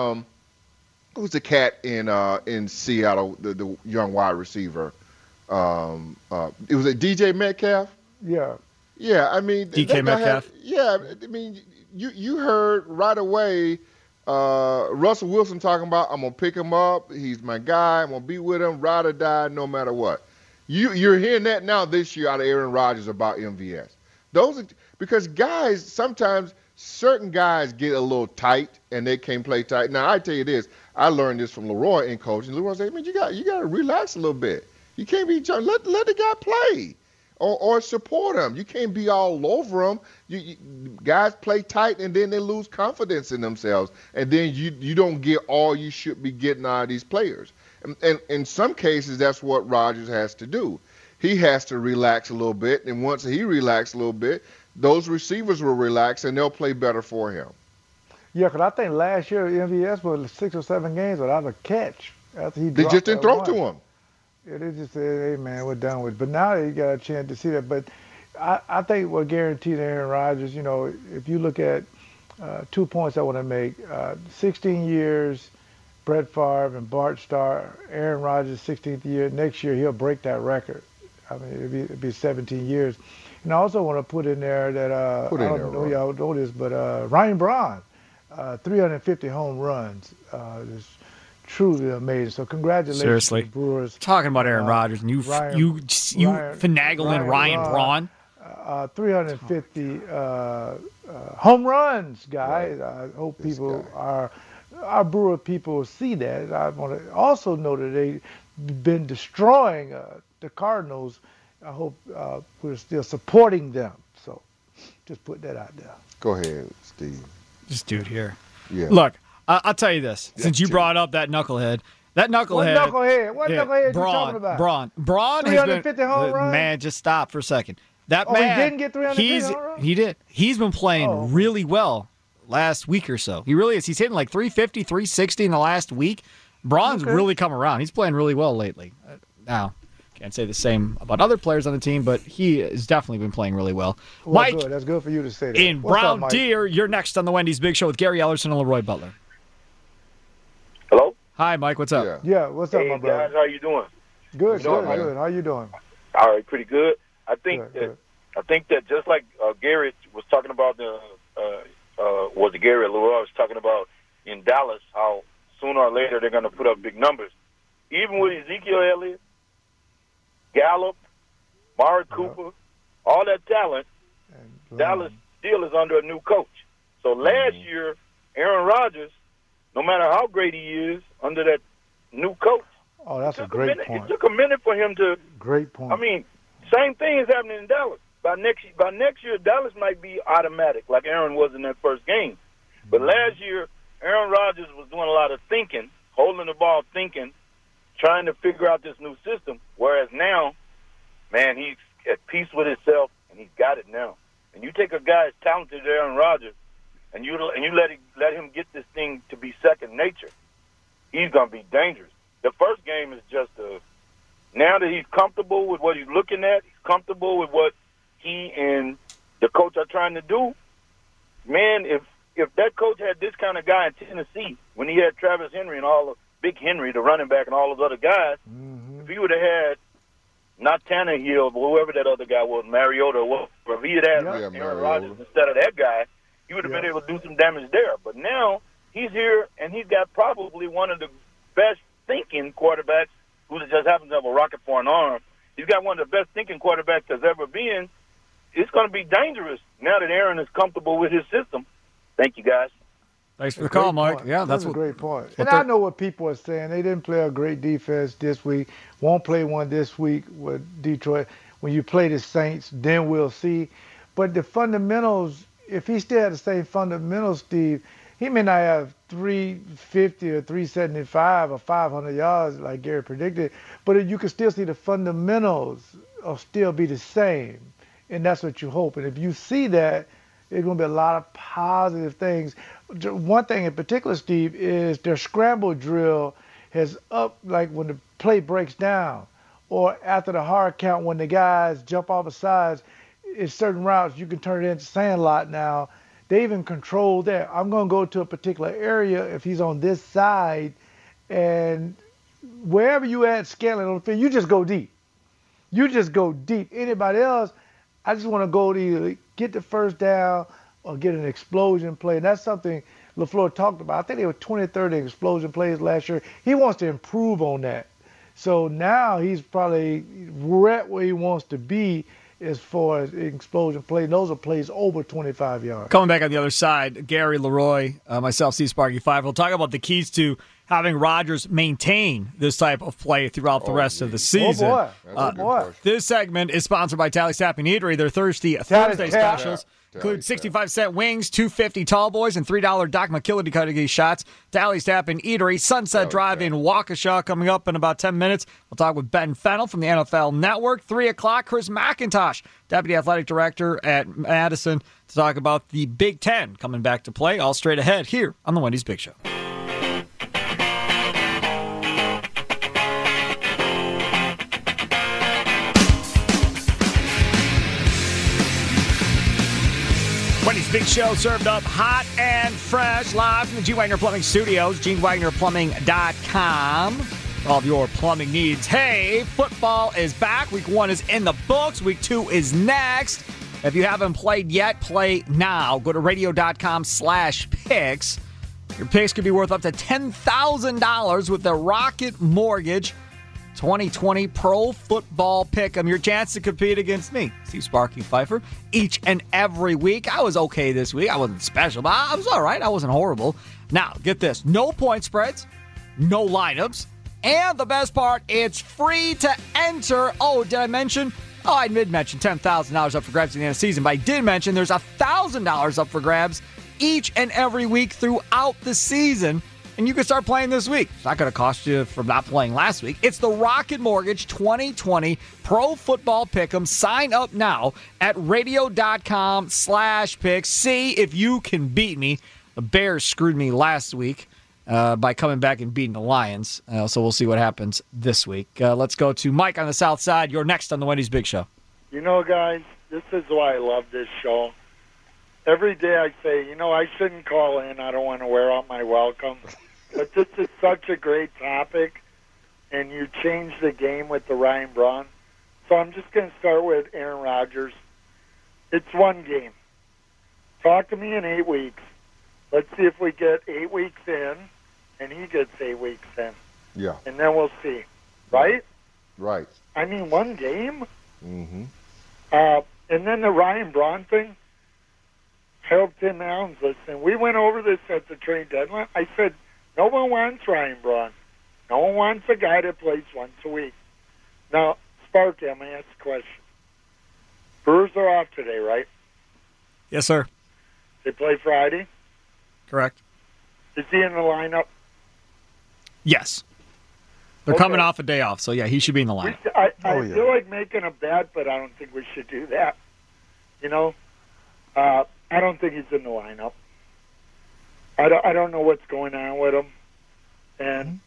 who's the cat in Seattle, the young wide receiver. It was a DJ Metcalf. Yeah. Yeah, I mean DK Metcalf. I mean you heard right away Russell Wilson talking about I'm gonna pick him up. He's my guy. I'm gonna be with him, ride or die, no matter what. You're hearing that now this year out of Aaron Rodgers about MVS. Because guys, sometimes certain guys get a little tight and they can't play tight. Now, I tell you this, I learned this from Leroy in coaching. Leroy said, man, you got to relax a little bit. You can't be let the guy play or support him. You can't be all over him. Guys play tight and then they lose confidence in themselves. And then you don't get all you should be getting out of these players. And in some cases, that's what Rodgers has to do. He has to relax a little bit, and once he relaxes a little bit, those receivers will relax, and they'll play better for him. Yeah, because I think last year MVS was 6 or 7 games without a catch after he They just didn't throw to him. Yeah, they just said, hey, man, we're done with it. But now you got a chance to see that. But I think what guaranteed Aaron Rodgers, if you look at 2 points I want to make, 16 years – Brett Favre and Bart Starr, Aaron Rodgers' 16th year. Next year, he'll break that record. I mean, it'll be 17 years. And I also want to put in there that, I don't know y'all know this, but Ryan Braun, 350 home runs. Is truly amazing. So congratulations, seriously, Brewers. Talking about Aaron Rodgers, and you finagling Ryan Braun. 350 home runs, guys. Right. I hope our Brewer people see that. I want to also know that they've been destroying the Cardinals. I hope we're still supporting them. So just put that out there. Go ahead, Steve. This dude here. Yeah. Look, I'll tell you this. Since you brought up that knucklehead. What knucklehead? What knucklehead you talking about? Braun 350 home runs? Man, just stop for a second. That man, he didn't get 350 home runs? He did. He's been playing really well last week or so. He really is. He's hitting like 350, 360 in the last week. Braun's really come around. He's playing really well lately. Now, can't say the same about other players on the team, but he has definitely been playing really well. Mike, good. That's good for you to say that. In Brown Deer, you're next on the Wendy's Big Show with Gary Ellerson and Leroy Butler. Hello? Hi, Mike. What's up? Yeah, what's up, my brother? Guys, how you doing? Good. How you doing? All right, pretty good. I think that just like Gary was talking about was it Gary Leroy was talking about in Dallas, how sooner or later they're going to put up big numbers. Even with Ezekiel Elliott, Gallup, Mari Cooper, all that talent, Dallas still is under a new coach. So last year, Aaron Rodgers, no matter how great he is under that new coach, that's a great point. It took a minute for him to. Great point. I mean, same thing is happening in Dallas. By next year, Dallas might be automatic, like Aaron was in that first game. But last year, Aaron Rodgers was doing a lot of thinking, holding the ball, thinking, trying to figure out this new system. Whereas now, man, he's at peace with himself and he's got it now. And you take a guy as talented as Aaron Rodgers, and you let him get this thing to be second nature, he's gonna be dangerous. The first game is just now that he's comfortable with what he's looking at, he's comfortable with what he and the coach are trying to do. Man, if that coach had this kind of guy in Tennessee when he had Travis Henry and all of Big Henry, the running back, and all those other guys, if he would have had not Tannehill, but whoever that other guy was, Mariota, or whatever, if he had had Aaron Rodgers instead of that guy, he would have been able to do some damage there. But now he's here, and he's got probably one of the best thinking quarterbacks who just happens to have a rocket for an arm. He's got one of the best thinking quarterbacks there's ever been. It's going to be dangerous now that Aaron is comfortable with his system. Thank you, guys. Thanks for the call, Mike. Point. Yeah, that's a great point. And I know what people are saying. They didn't play a great defense this week. Won't play one this week with Detroit. When you play the Saints, then we'll see. But the fundamentals, if he still had the same fundamentals, Steve, he may not have 350 or 375 or 500 yards like Gary predicted, but you can still see the fundamentals will still be the same. And that's what you hope. And if you see that, there's going to be a lot of positive things. One thing in particular, Steve, is their scramble drill has up, like when the play breaks down or after the hard count when the guys jump off the sides, in certain routes, you can turn it into sandlot now. They even control that. I'm going to go to a particular area if he's on this side, and wherever you at Scanlon on the field, you just go deep. You just go deep. Anybody else, I just want to go to either get the first down or get an explosion play. And that's something LaFleur talked about. I think they were 23rd in explosion plays last year. He wants to improve on that. So now he's probably right where he wants to be as far as explosion play. Those are plays over 25 yards. Coming back on the other side, Gary Leroy, myself, Steve Sparky 5. We'll talk about the keys to having Rodgers maintain this type of play throughout the rest of the season. Oh, boy. This segment is sponsored by Tally's Tap and Eatery. Their Thursday specials include 65-cent wings, $2.50 tall boys, and $3 Doc McKillity shots. Tally's Tap and Eatery, Sunset Drive in Waukesha, coming up in about 10 minutes. We'll talk with Ben Fennell from the NFL Network. 3 o'clock, Chris McIntosh, Deputy Athletic Director at Madison, to talk about the Big Ten coming back to play. All straight ahead here on the Wendy's Big Show. Wendy's Big Show served up hot and fresh live from the Gene Wagner Plumbing Studios, GeneWagnerPlumbing.com. All of your plumbing needs. Hey, football is back. Week 1 is in the books. Week 2 is next. If you haven't played yet, play now. Go to radio.com/picks. Your picks could be worth up to $10,000 with the Rocket Mortgage 2020 Pro Football Pick'em. Your chance to compete against me, Steve Sparky Pfeiffer, each and every week. I was okay this week. I wasn't special, but I was all right. I wasn't horrible. Now, get this. No point spreads, no lineups, and the best part, it's free to enter. Oh, did I mention? Oh, I did mention $10,000 up for grabs at the end of the season, but I did mention there's $1,000 up for grabs each and every week throughout the season. And you can start playing this week. It's not going to cost you from not playing last week. It's the Rocket Mortgage 2020 Pro Football Pick'em. Sign up now at radio.com/picks. See if you can beat me. The Bears screwed me last week by coming back and beating the Lions. So we'll see what happens this week. Let's go to Mike on the South Side. You're next on the Wendy's Big Show. You know, guys, this is why I love this show. Every day I say, I shouldn't call in. I don't want to wear out my welcome. But this is such a great topic, and you changed the game with the Ryan Braun. So I'm just going to start with Aaron Rodgers. It's one game. Talk to me in 8 weeks. Let's see if we get 8 weeks in, and he gets 8 weeks in. Yeah. And then we'll see. Right? Right. I mean, one game? Mm-hmm. And then the Ryan Braun thing. Harold Tim Allen's listening. We went over this at the trade deadline. I said, no one wants Ryan Braun. No one wants a guy that plays once a week. Now, Sparky, I'm going to ask a question. Brewers are off today, right? Yes, sir. They play Friday? Correct. Is he in the lineup? Yes. They're coming off a day off, so yeah, he should be in the lineup. I feel like making a bet, but I don't think we should do that. I don't think he's in the lineup. I don't know what's going on with him. And,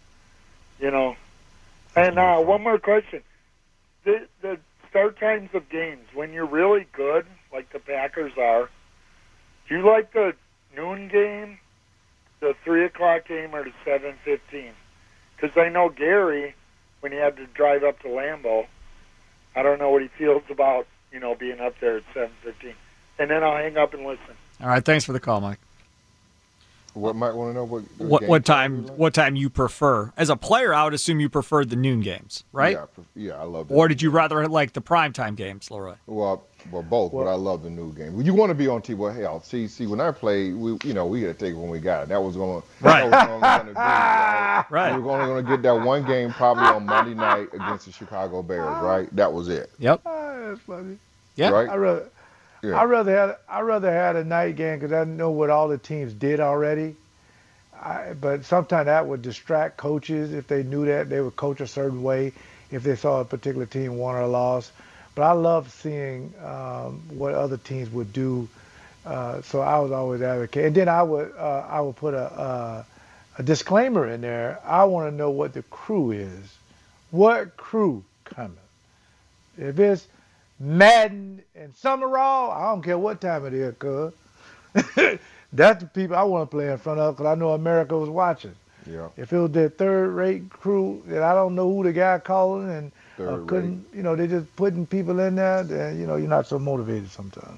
and one more question. The start times of games, when you're really good, like the Packers are, do you like the noon game, the 3 o'clock game, or the 7:15? Because I know Gary, when he had to drive up to Lambeau, I don't know what he feels about, being up there at 7:15. And then I'll hang up and listen. All right, thanks for the call, Mike. What might want to know what time you prefer? As a player, I would assume you preferred the noon games, right? Yeah, I love that. Or did you rather like the primetime games, Leroy? Well, both, but I love the new game. You want to be on TV. Well, hell, see, when I played, we had to take it when we got it. That was going to be. Right. We were only going to get that one game probably on Monday night against the Chicago Bears, right? That was it. Yep. That's funny. Yeah. Right? I rather had a night game because I know what all the teams did already. But sometimes that would distract coaches if they knew that they would coach a certain way if they saw a particular team won or lost. But I love seeing what other teams would do. So I was always advocating. And then I would put a disclaimer in there. I want to know what the crew is. What crew coming? If it's Madden and Summerall, I don't care what time it is, cuz. That's the people I want to play in front of because I know America was watching. Yeah. If it was their third-rate crew that I don't know who the guy calling and couldn't, they're just putting people in there, then, you're not so motivated sometimes.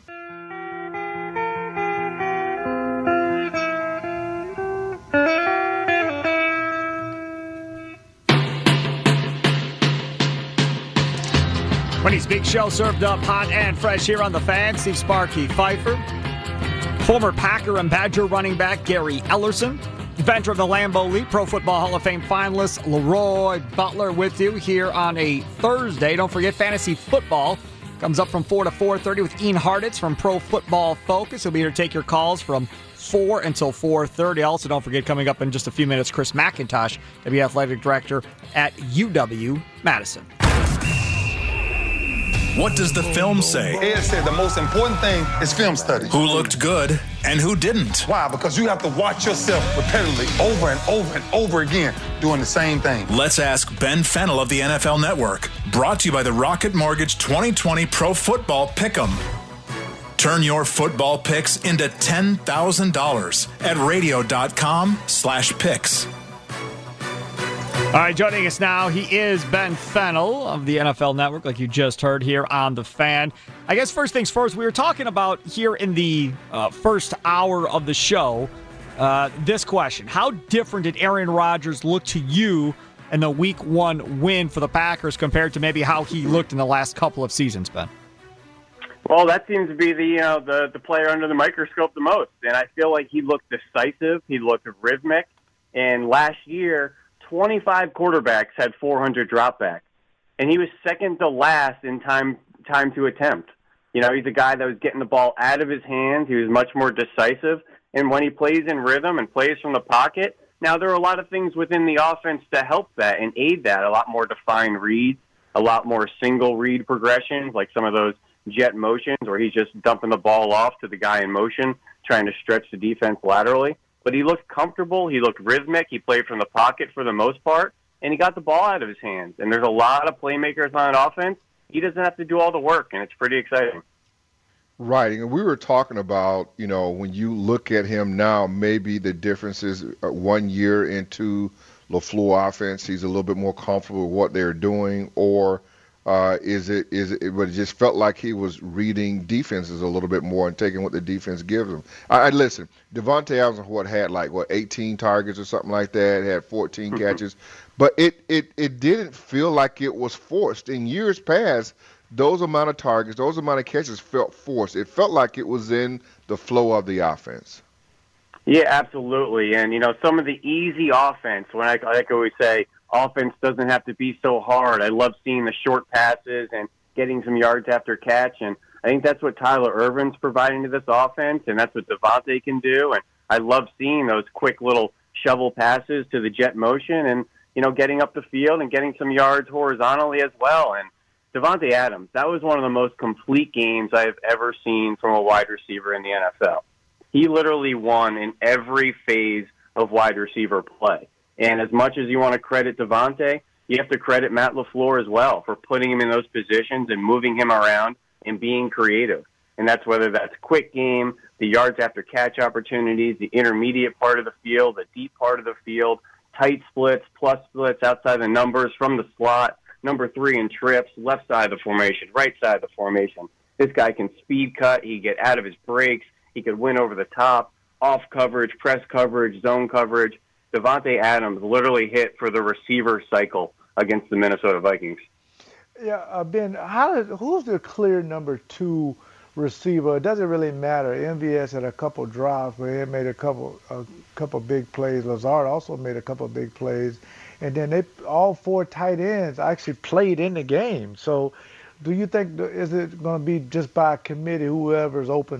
Wendy's Big Show served up hot and fresh here on The Fan. Steve Sparky Pfeiffer. Former Packer and Badger running back Gary Ellerson. Inventor of the Lambeau Leap, Pro Football Hall of Fame finalist Leroy Butler with you here on a Thursday. Don't forget, fantasy football comes up from 4 to 4:30 with Ian Harditz from Pro Football Focus. He'll be here to take your calls from 4 until 4:30. Also, don't forget, coming up in just a few minutes, Chris McIntosh, the athletic director at UW-Madison. What does the film say? Ed said the most important thing is film study. Who looked good and who didn't? Why? Because you have to watch yourself repetitively over and over and over again doing the same thing. Let's ask Ben Fennell of the NFL Network. Brought to you by the Rocket Mortgage 2020 Pro Football Pick'em. Turn your football picks into $10,000 at radio.com/picks. All right, joining us now, he is Ben Fennell of the NFL Network, like you just heard here on The Fan. I guess first things first, we were talking about here in the first hour of the show, this question. How different did Aaron Rodgers look to you and the Week 1 win for the Packers compared to maybe how he looked in the last couple of seasons, Ben? Well, that seems to be the player under the microscope the most, and I feel like he looked decisive. He looked rhythmic, and last year, 25 quarterbacks had 400 dropbacks, and he was second to last in time to attempt. You know, he's a guy that was getting the ball out of his hands. He was much more decisive, and when he plays in rhythm and plays from the pocket, now there are a lot of things within the offense to help that and aid that. A lot more defined reads, a lot more single read progressions, like some of those jet motions where he's just dumping the ball off to the guy in motion, trying to stretch the defense laterally. But he looked comfortable. He looked rhythmic. He played from the pocket for the most part, and he got the ball out of his hands. And there's a lot of playmakers on offense. He doesn't have to do all the work, and it's pretty exciting. Right, and we were talking about, you know, when you look at him now, maybe the difference is 1 year into LaFleur offense, he's a little bit more comfortable with what they're doing, or is it but it just felt like he was reading defenses a little bit more and taking what the defense gives him. I listen, Davante Adams had 18 targets or something like that, had 14 catches, but it didn't feel like it was forced. In years past, those amount of targets, those amount of catches felt forced. It felt like it was in the flow of the offense. Yeah, absolutely. And, you know, some of the easy offense, when I always say, offense doesn't have to be so hard. I love seeing the short passes and getting some yards after catch, and I think that's what Tyler Ervin's providing to this offense, and that's what Davante can do. And I love seeing those quick little shovel passes to the jet motion and, you know, getting up the field and getting some yards horizontally as well. And Davante Adams, that was one of the most complete games I have ever seen from a wide receiver in the NFL. He literally won in every phase of wide receiver play. And as much as you want to credit Davante, you have to credit Matt LaFleur as well for putting him in those positions and moving him around and being creative. And that's whether that's quick game, the yards after catch opportunities, the intermediate part of the field, the deep part of the field, tight splits, plus splits outside the numbers from the slot, number 3 in trips, left side of the formation, right side of the formation. This guy can speed cut. He can get out of his breaks. He could win over the top, off coverage, press coverage, zone coverage. Davante Adams literally hit for the receiver cycle against the Minnesota Vikings. Yeah, Ben, who's the clear number 2 receiver? It doesn't really matter. MVS had a couple drops where he made a couple big plays. Lazard also made a couple big plays. And then all 4 tight ends actually played in the game. So do you think, is it going to be just by committee, whoever's open?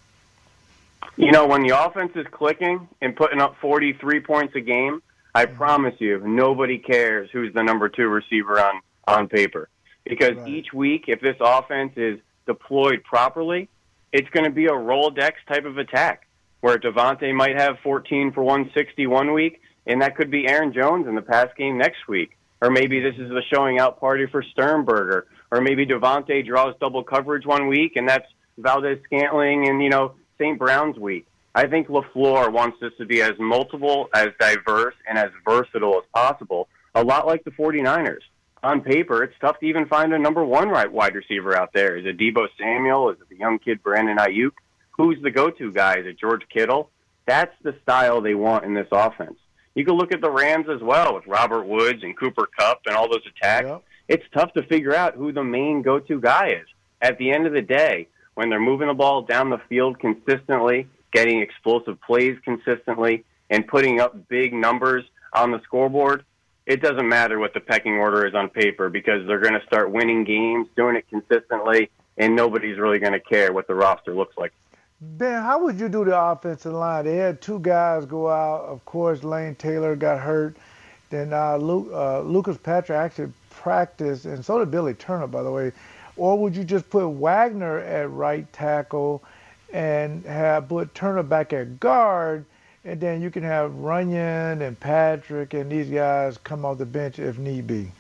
You know, when the offense is clicking and putting up 43 points a game, I promise you, nobody cares who's the number 2 receiver on paper. Because each week, if this offense is deployed properly, it's going to be a Rolodex type of attack where Davante might have 14 for 160 one week, and that could be Aaron Jones in the pass game next week. Or maybe this is the showing out party for Sternberger. Or maybe Davante draws double coverage one week, and that's Valdez-Scantling and, you know, St. Brown's week. I think LaFleur wants this to be as multiple, as diverse, and as versatile as possible, a lot like the 49ers. On paper, it's tough to even find a number 1 wide receiver out there. Is it Deebo Samuel? Is it the young kid Brandon Ayuk? Who's the go-to guy? Is it George Kittle? That's the style they want in this offense. You can look at the Rams as well with Robert Woods and Cooper Kupp and all those attacks. Yep. It's tough to figure out who the main go-to guy is. At the end of the day, when they're moving the ball down the field consistently, getting explosive plays consistently, and putting up big numbers on the scoreboard, it doesn't matter what the pecking order is on paper because they're going to start winning games, doing it consistently, and nobody's really going to care what the roster looks like. Ben, how would you do the offensive line? They had 2 guys go out. Of course, Lane Taylor got hurt. Then Lucas Patrick actually practiced, and so did Billy Turner, by the way. Or would you just put Wagner at right tackle and put Turner back at guard, and then you can have Runyon and Patrick and these guys come off the bench if need be?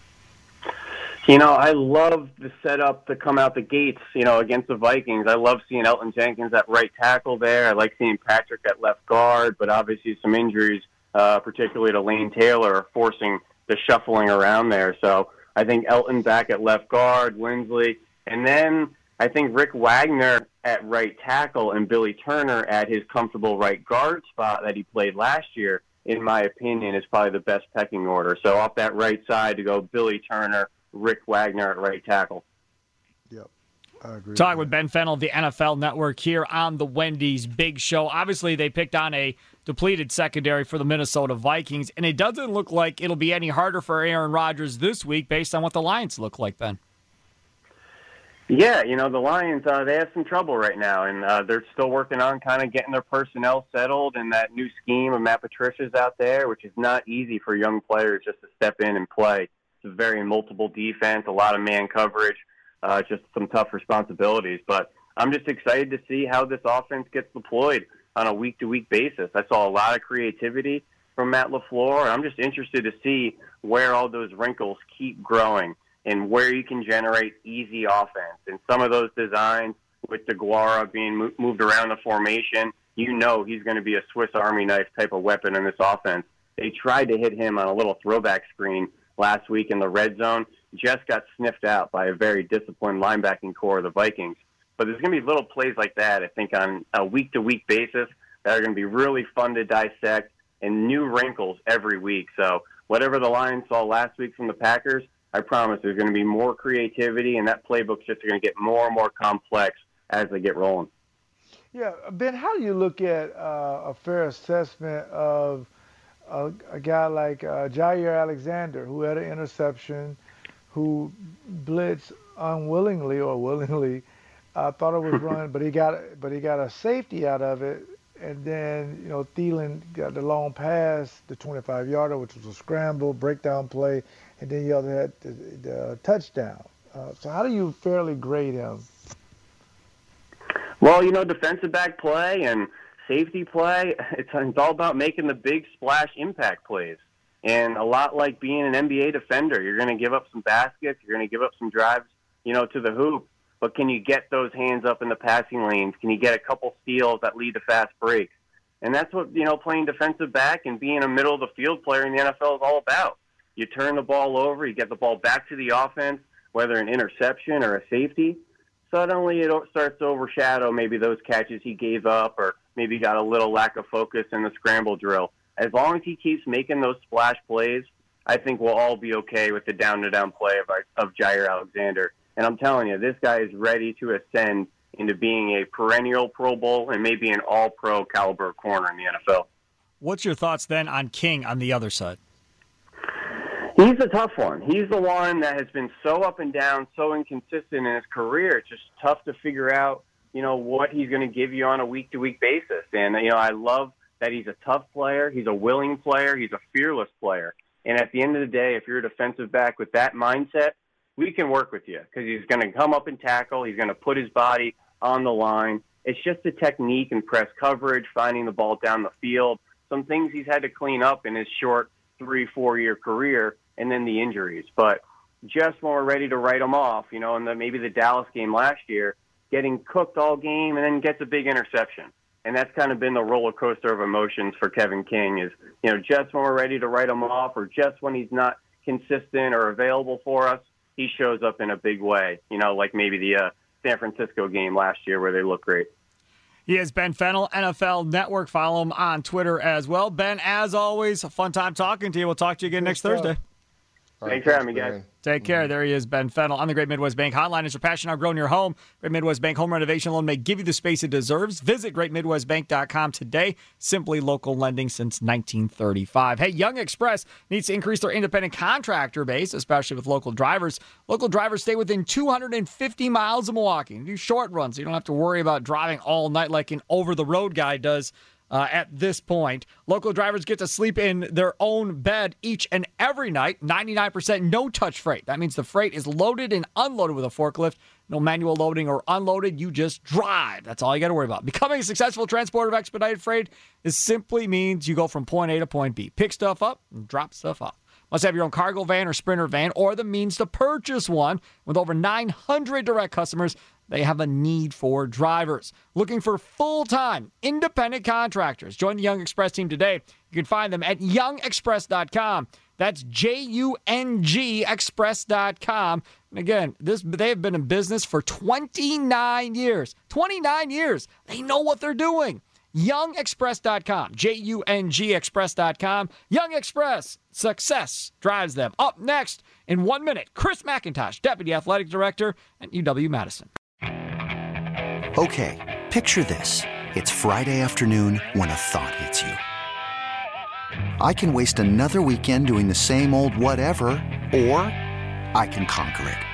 You know, I love the setup to come out the gates, you know, against the Vikings. I love seeing Elton Jenkins at right tackle there. I like seeing Patrick at left guard, but obviously some injuries, particularly to Lane Taylor, are forcing the shuffling around there. So I think Elton back at left guard, Lindsley, and then I think Rick Wagner at right tackle and Billy Turner at his comfortable right guard spot that he played last year. in my opinion, is probably the best pecking order. So off that right side to go Billy Turner, Rick Wagner at right tackle. Yep, I agree. Talking with Ben Fennell of the NFL Network here on the Wendy's Big Show. Obviously, they picked on a depleted secondary for the Minnesota Vikings, and it doesn't look like it'll be any harder for Aaron Rodgers this week based on what the Lions look like, Ben. Yeah, the Lions, they have some trouble right now, and they're still working on kind of getting their personnel settled and that new scheme of Matt Patricia's out there, which is not easy for young players just to step in and play. It's a very multiple defense, a lot of man coverage, just some tough responsibilities. But I'm just excited to see how this offense gets deployed on a week-to-week basis. I saw a lot of creativity from Matt LaFleur, and I'm just interested to see where all those wrinkles keep growing and where you can generate easy offense. And some of those designs with DeGuara being moved around the formation, he's going to be a Swiss Army knife type of weapon in this offense. They tried to hit him on a little throwback screen last week in the red zone, just got sniffed out by a very disciplined linebacking core of the Vikings. But there's going to be little plays like that, I think, on a week-to-week basis that are going to be really fun to dissect and new wrinkles every week. So whatever the Lions saw last week from the Packers, I promise there's going to be more creativity, and that playbook's just going to get more and more complex as they get rolling. Yeah, Ben, how do you look at a fair assessment of a guy like Jair Alexander, who had an interception, who blitzed unwillingly or willingly, thought it was run, but he got a safety out of it, and then Thielen got the long pass, the 25-yarder, which was a scramble, breakdown play, and then you had the touchdown. So how do you fairly grade him? Well, defensive back play and safety play, it's all about making the big splash impact plays. And a lot like being an NBA defender, you're going to give up some baskets, you're going to give up some drives, to the hoop. But can you get those hands up in the passing lanes? Can you get a couple steals that lead to fast breaks? And that's what, playing defensive back and being a middle-of-the-field player in the NFL is all about. You turn the ball over, you get the ball back to the offense, whether an interception or a safety. Suddenly it starts to overshadow maybe those catches he gave up, or maybe got a little lack of focus in the scramble drill. As long as he keeps making those splash plays, I think we'll all be okay with the down-to-down play of Jair Alexander. And I'm telling you, this guy is ready to ascend into being a perennial Pro Bowl and maybe an all-pro caliber corner in the NFL. What's your thoughts then on King on the other side? He's a tough one. He's the one that has been so up and down, so inconsistent in his career. It's just tough to figure out, what he's going to give you on a week-to-week basis. And, I love that he's a tough player. He's a willing player. He's a fearless player. And at the end of the day, if you're a defensive back with that mindset, we can work with you because he's going to come up and tackle. He's going to put his body on the line. It's just the technique and press coverage, finding the ball down the field, some things he's had to clean up in his short 3-4 year career, and then the injuries. But just when we're ready to write him off, in maybe the Dallas game last year, getting cooked all game and then gets a big interception. And that's kind of been the roller coaster of emotions for Kevin King is, just when we're ready to write him off or just when he's not consistent or available for us, he shows up in a big way, like maybe the San Francisco game last year where they look great. He is Ben Fennell, NFL Network. Follow him on Twitter as well. Ben, as always, a fun time talking to you. We'll talk to you again next Thursday. Thanks for having me, guys. Take care. There he is, Ben Fennell on the Great Midwest Bank Hotline. Is your passion outgrown your home? Great Midwest Bank Home Renovation Loan may give you the space it deserves. Visit greatmidwestbank.com today. Simply local lending since 1935. Hey, Young Express needs to increase their independent contractor base, especially with local drivers. Local drivers stay within 250 miles of Milwaukee and do short runs, so you don't have to worry about driving all night like an over-the-road guy does. At this point, local drivers get to sleep in their own bed each and every night. 99% no-touch freight. That means the freight is loaded and unloaded with a forklift. No manual loading or unloaded. You just drive. That's all you got to worry about. Becoming a successful transporter of expedited freight simply means you go from point A to point B. Pick stuff up and drop stuff off. Must have your own cargo van or Sprinter van or the means to purchase one. With over 900 direct customers, they have a need for drivers. Looking for full-time independent contractors. Join the Young Express team today. You can find them at youngexpress.com. That's Jung Express.com. And again, they have been in business for 29 years. 29 years. They know what they're doing. YoungExpress.com, J-U-N-G Express.com. Young Express, success drives them. Up next, in 1 minute, Chris McIntosh, Deputy Athletic Director at UW-Madison. Okay, picture this. It's Friday afternoon when a thought hits you. I can waste another weekend doing the same old whatever, or I can conquer it.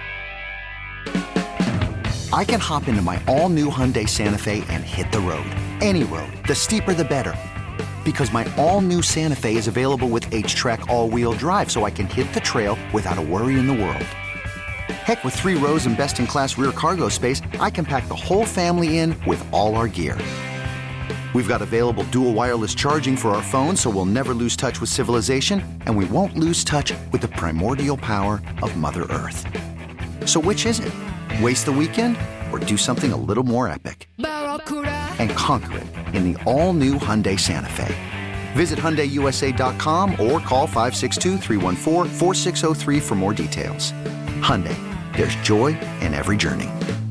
I can hop into my all-new Hyundai Santa Fe and hit the road. Any road. The steeper, the better. Because my all-new Santa Fe is available with H-Track all-wheel drive, so I can hit the trail without a worry in the world. Heck, with 3 rows and best-in-class rear cargo space, I can pack the whole family in with all our gear. We've got available dual wireless charging for our phones, so we'll never lose touch with civilization, and we won't lose touch with the primordial power of Mother Earth. So which is it? Waste the weekend or do something a little more epic? And conquer it in the all-new Hyundai Santa Fe. Visit HyundaiUSA.com or call 562-314-4603 for more details. Hyundai, there's joy in every journey.